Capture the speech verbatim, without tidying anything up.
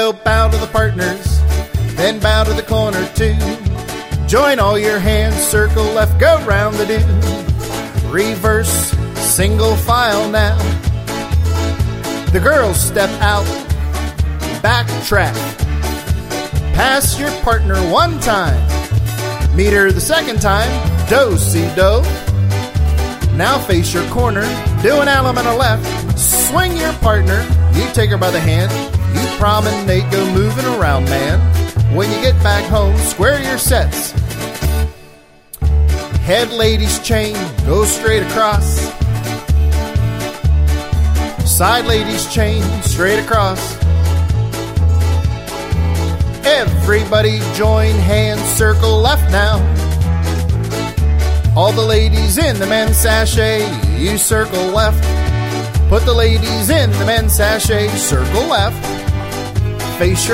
go, bow to the partners, then bow to the corner too. Join all your hands, circle left, go round the do. Reverse, single file now. The girls step out, backtrack. Pass your partner one time. Meet her the second time, do-si-do. Now face your corner, do an Allen and a left. Swing your partner, you take her by the hand. You promenade, go moving around, man. When you get back home, square your sets. Head ladies chain, go straight across. Side ladies chain, straight across. Everybody join hands, circle left now. All the ladies in the men's sachet, you circle left. Put the ladies in the men's sachet, circle left. Face your